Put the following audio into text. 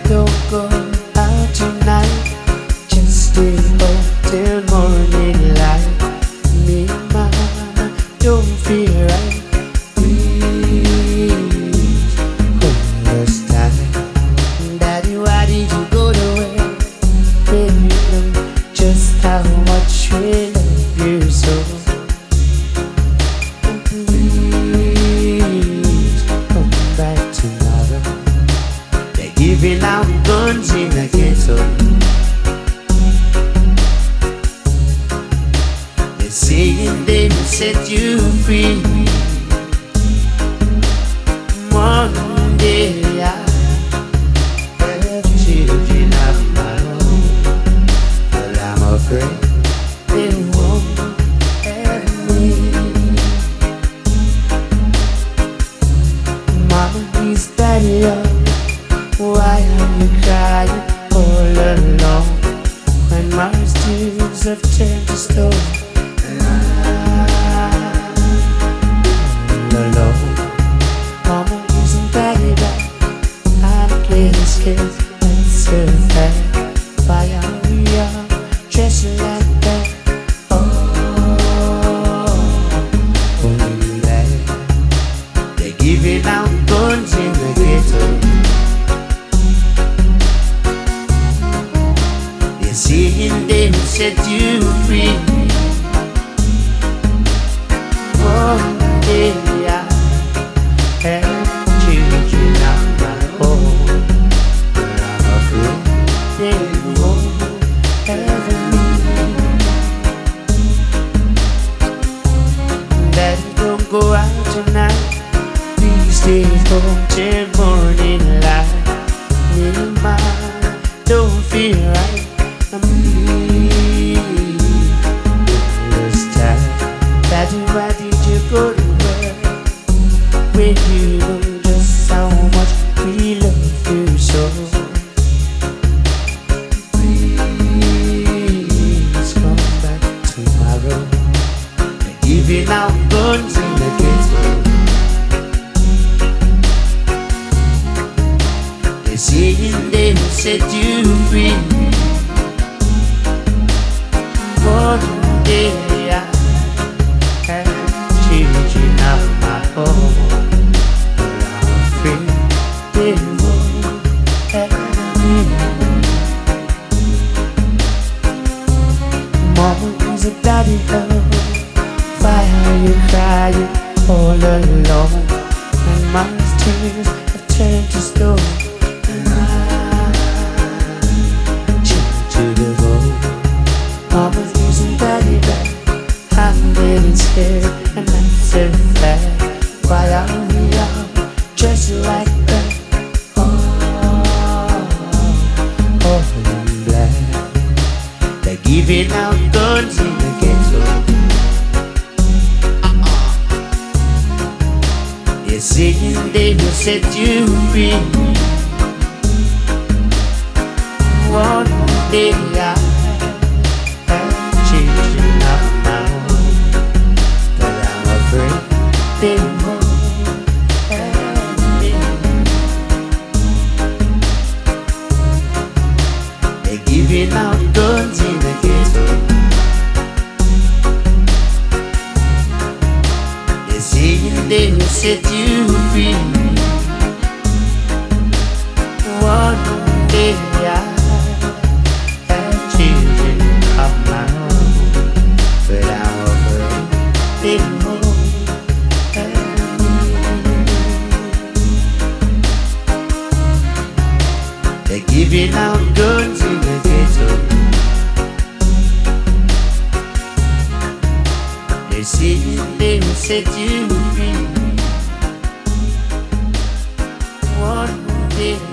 Don't go out tonight, just stay home till morning light. Me, mama, don't feel right. Please, hold us tight. Daddy, why did you go away? When you know just how much we love you so. Please, come back tomorrow. They're giving out guns in the ghetto. They're saying they will set you free. One day I have children of my own, but I'm afraid they won't have me. Mama, please, daddy, why are you crying all alone when my tears have turned to stone? All alone. Mama, isn't daddy back? I'm getting scared and so bad. Why are we all dressed like that? Oh, they're giving out guns in the ghetto. They're saying they will set you free. One day I have children of my own, but I'm afraid they won't have me. Daddy, don't go out tonight. Please stay home till morning light. Me, mama, don't feel right. I'm this time. Daddy, why did you go to work when you know just how much we love you so? Please come back tomorrow. They're giving out guns in the ghetto. They're saying they will set you free. One day I have children of my own, but I'm afraid they won't have me. Mama, is a daddy home? Why are you crying all alone when my tears have turned to stone? And I chill to the bone. Mama, isn't daddy back? I'm getting scared and I'm so bad. Why are we all dressed like that? Oh, I'm black. They're giving out guns in the ghetto. They're saying they will set you free. One day I children of my own, but I'm afraid they won't have me. They're giving out guns in the ghetto. They're saying they will set you free. One day I have children of my own, but I'm afraid they won't have me. They're giving out guns in the ghetto. They're saying they will set you free. One day